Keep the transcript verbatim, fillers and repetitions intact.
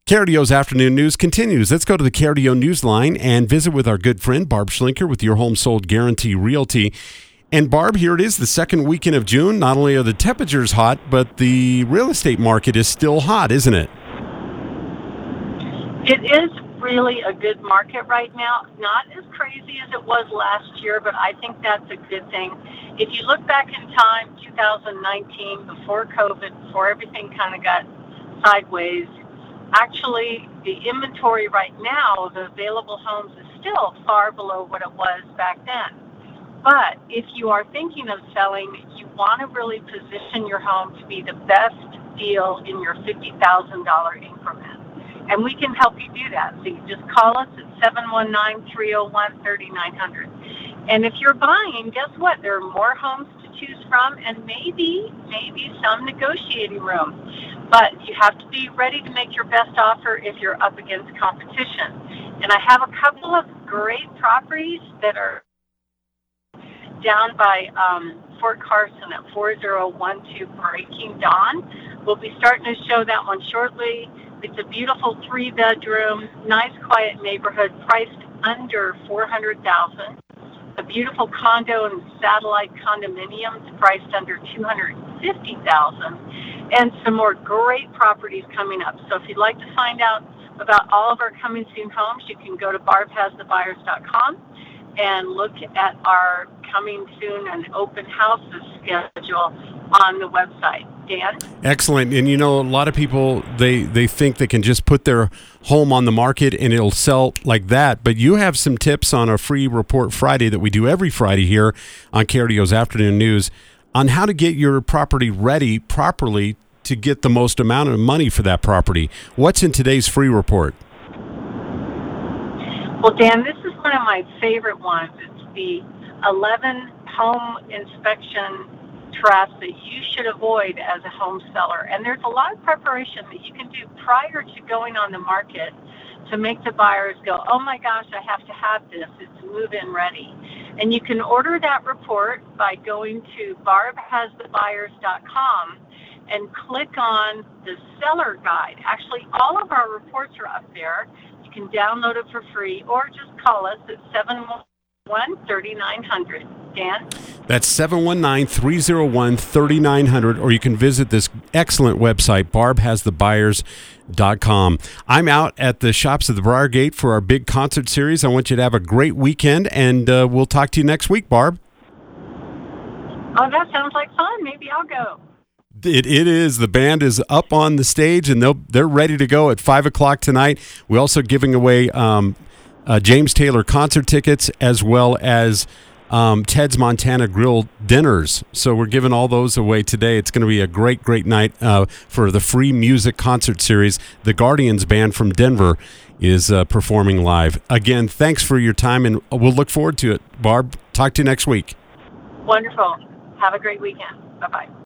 Cardio's Afternoon News continues. Let's go to the Cardio News line and visit with our good friend Barb Schlinker with Your Home Sold Guarantee Realty. And Barb, here it is, the second weekend of June. Not only are the temperatures hot, but the real estate market is still hot, isn't it? It is really a good market right now. Not as crazy as it was last year, but I think that's a good thing. If you look back in time, two thousand nineteen, before COVID, before everything kind of got sideways, actually the inventory right now of available homes is still far below what it was back then. But if you are thinking of selling, you want to really position your home to be the best deal in your fifty thousand dollars increment. And we can help you do that. So you just call us at seven one nine, three oh one, three nine zero zero. And if you're buying, guess what? There are more homes to choose from and maybe, maybe some negotiating room. But you have to be ready to make your best offer if you're up against competition. And I have a couple of great properties that are down by um, Fort Carson at four oh one two Breaking Dawn. We'll be starting to show that one shortly. It's a beautiful three-bedroom, nice, quiet neighborhood priced under four hundred thousand dollars. A beautiful condo and satellite condominiums priced under two hundred fifty thousand dollars. And some more great properties coming up. So if you'd like to find out about all of our coming soon homes, you can go to barb has the buyers dot com and look at our coming soon and open houses schedule on the website. Dan? Excellent. And you know, a lot of people, they, they think they can just put their home on the market and it'll sell like that. But you have some tips on our free report Friday that we do every Friday here on Cardio's Afternoon News on how to get your property ready properly to get the most amount of money for that property. What's in today's free report? Well, Dan, this is one of my favorite ones. It's the eleven home inspection traps that you should avoid as a home seller. And there's a lot of preparation that you can do prior to going on the market to make the buyers go, oh my gosh, I have to have this. It's move-in ready. And you can order that report by going to barb has the buyers dot com and click on the seller guide. Actually, all of our reports are up there. You can download it for free or just call us at seven one one, three nine zero zero. Dan? That's seven one nine, three oh one, three nine zero zero, or you can visit this excellent website, barb has the buyers dot com. I'm out at the Shops at the Briargate for our big concert series. I want you to have a great weekend, and uh, we'll talk to you next week, Barb. Oh, that sounds like fun. Maybe I'll go. It it is. The band is up on the stage, and they'll they're ready to go at five o'clock tonight. We're also giving away um, uh, James Taylor concert tickets as well as um, Ted's Montana Grill dinners. So we're giving all those away today. It's going to be a great, great night uh, for the free music concert series. The Guardians Band from Denver is uh, performing live. Again, thanks for your time, and we'll look forward to it. Barb, talk to you next week. Wonderful. Have a great weekend. Bye-bye.